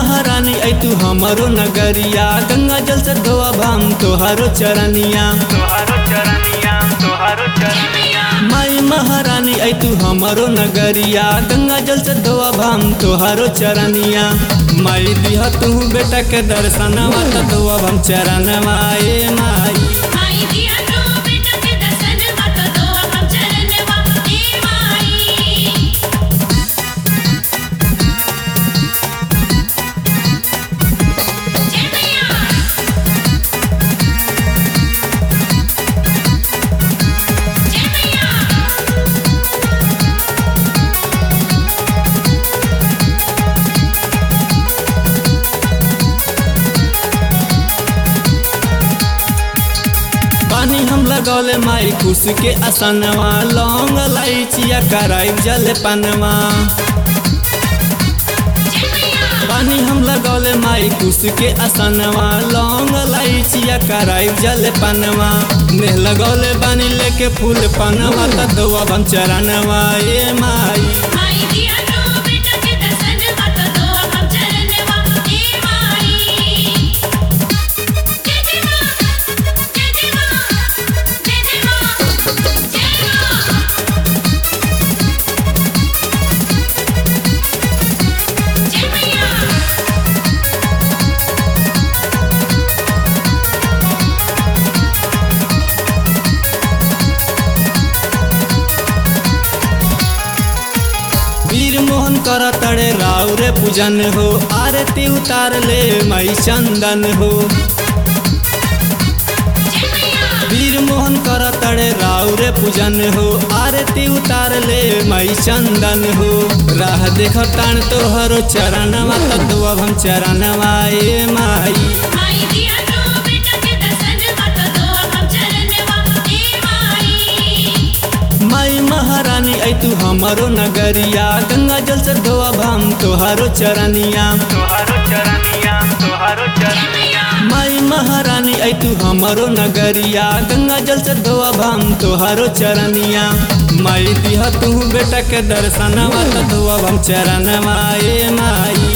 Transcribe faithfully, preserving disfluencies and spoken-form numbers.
महारानी ऐ तू हमारो नगरिया, गंगा जल से धोअब हम तोहारो चरनिया, तोहारो चरनिया तोहारो चरनिया। माई महारानी ऐ तू हमारो नगरिया, गंगा जल से धोअब हम तोहारो चरनिया। माई दिह तू बेटा के दर्शनवा त धोअब हम चरणवा ए माई। माई दिया तो बेटा के दर्शन मत दो हम चरणवा ए माई। जय मैया जय मैया। पानी हम लगौले माई कुश के असनवा, लौंग इलायचिया कराई जल पनवा। पानी हम लगौले माई कुश के असनवा, लौंग इलायचिया कराई जल पनवा। नेह लगौले बानी लेके फूल पनवा त धोअब हम चरणवा ए माई। माई दिया तो बेटा के दर्शन मत दो हम चरणवा ए माई। जय जय मां जय जय मां जय जय मां जय मां। जय मैया वीर मोहन कर तड़े राव रे पूजन हो, आरती उतार ले माई चंदन हो। जय मैया वीर मोहन कर तड़े राव रे पूजन हो, आरती उतार ले माई चंदन हो। राह देख तान तोहरो चरणवा त धोअब हम चरणवा ए माई। माई दिया तो बेटा के दर्शन मत दो हम चरणवा ए माई। माई महारानी ऐ तू हमारो नगरिया, गंगा जल से धोअब हम तोहारो चरनिया, तोहारो चरनिया तोहारो जय चरनिया। मैया माई महारानी ऐ तू हमारो नगरिया, गंगा जल से धोअब हम तोहारो चरनिया। माई दिह तू बेटा के दर्शनवा त धोअब हम चरणवा ए माई।